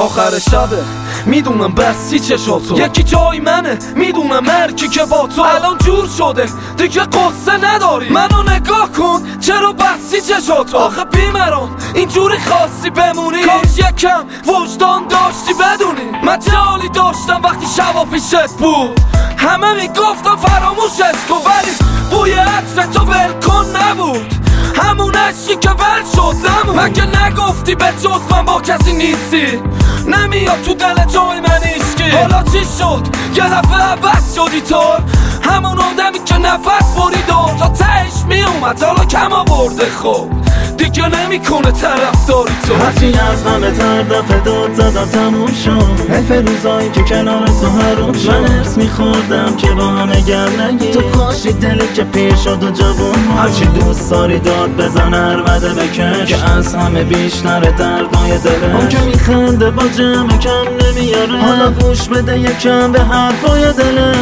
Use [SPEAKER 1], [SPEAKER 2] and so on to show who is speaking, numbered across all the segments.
[SPEAKER 1] آخر شبه میدونم بسی چشاتو، یکی جای منه میدونم مرکی که با تو الان جور شده دیگه قصه نداری. منو نگاه کن چرا بسی چشاتو، آخه بیمرام اینجوری خاصی بمونی. کاش یکم وجدان داشتی بدونی من چه حالی داشتم وقتی شبا پیشت بود. همه میگفتم فراموشش کن ولی بوی عطر تو ولکن نبود، همون عشقی که ول شد نمون. مگه نگفتی به جز من با کسی نیستی، نمیاد تو دل جای من ایشکی. حالا چی شد یه دفعه عوض شدی تو، همون آدمی که نفس برید و تا تهش میومد حالا کم آورده. خب دیگه نمیکنه طرفداری تو.
[SPEAKER 2] هرچی از همه تر دفعه داد زدم تموم شد، حیف روزایی که کنار تو حروم شد. من ارس میخوردم که با همه گرم نگی، تو کاشی دلی که پیر شد و جوون. هرچی دوست داری داد بزن عربده بکش، که از همه بیشتر دردای دلش. اون که میخنده با جمع کم نمیاره، حالا گوش بده یکم به حرفای دلش.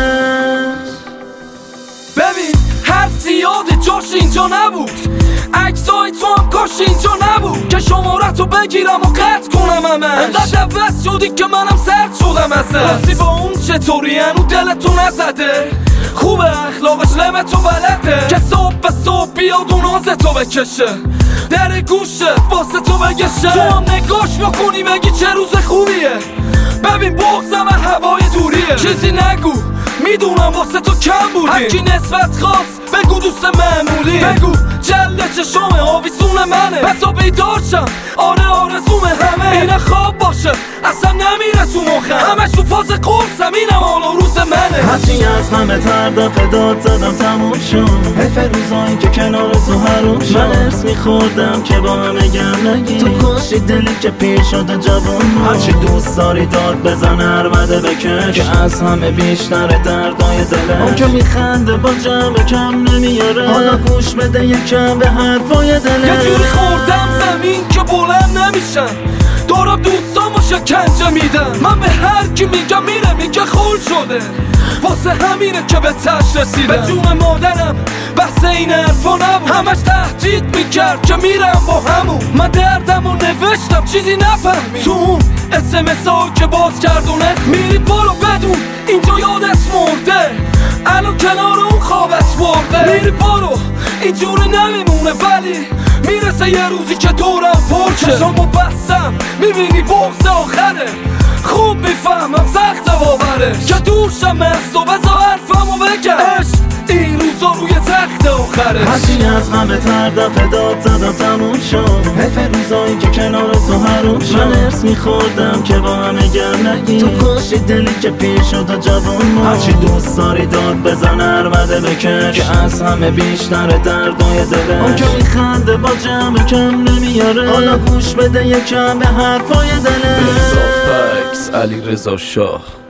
[SPEAKER 1] ببین حرف زیاده جاش اینجا نبود، عکسای تو هم کاش اینجا نبود که شمارتو بگیرم و قطع کنم همش. انقدر عوض شدی که منم سرد شدم ازش. راستی با اون چطوری هنو دلتو نزده، خوبه اخلاقش لمتو بلده که صبح به صبح بیاد و نازتو بکشه، در گوشت واسه تو بگشه. تو هم نگاش بکنی بگی چه روز خوبیه، ببین بغضم هوای دوریه. چیزی نگو میدونم واسه تو کم بودی، هرکی نسبت خواست بگو دوست معمولی. بگو جله چشم آویزون منه، بسا بیدارشم آره آرزوم همه. اینه خواب باشه اصلا نمیره تو مخم، همش تو فاز قرصم اینم حالا روز منه.
[SPEAKER 2] هرچی از همه تر دفعه داد زدم تموم شد، حیف روزایی که کنار تو حروم شد. من ارس میخوردم که با همه گرم نگی، تو کاشی دلی که پیر شد و جوون. هرچی دوست داری داد بزن عربده بکش، که از همه بیشتر دردای دلش. اون که میخنده با جمع کم نمیاره، حالا گوش بده یکم به حرفای دلش.
[SPEAKER 1] یه جوری خوردم زمین که بلند نمیشم، دارم دوستامو شکنجه میدم. من به هر کی میگم میره میگه خول شده، واسه همینه که به تش رسیدم. به جون مادرم بحث این حرفا نبود، همش تهدید میکرد که میرم با همون. من دردمو نوشتم چیزی نفهمی، تو اون SMS ها که باز کردونه میری برو بدون اینجا یادت مرده، الان کنار اون خوابت برده. میری برو اینجوری نمیمونه ولی میرسه یه روزی که دورم پرچه. چشامو بستم میبینی بغض آخره، خوب میفهمم سخت باوره که دورشم از تو. بذار حرفمو بگم عشق این روزا روی تخت آخره.
[SPEAKER 2] هرچی از همه تر دفعه داد زدم تموم شد، حیف روزایی که کنار تو حروم شد. من ارس میخوردم که با همه گرم نگی، تو کاشی دلی که پیر شد و جوون. هرچی دوست داری داد بزن عربده بکش، که از همه بیشتر دردای دلش. اون که میخنده با جمع کم نمیاره، حالا گوش بده یکم به حرفای دلش.
[SPEAKER 1] علی رضا شاه.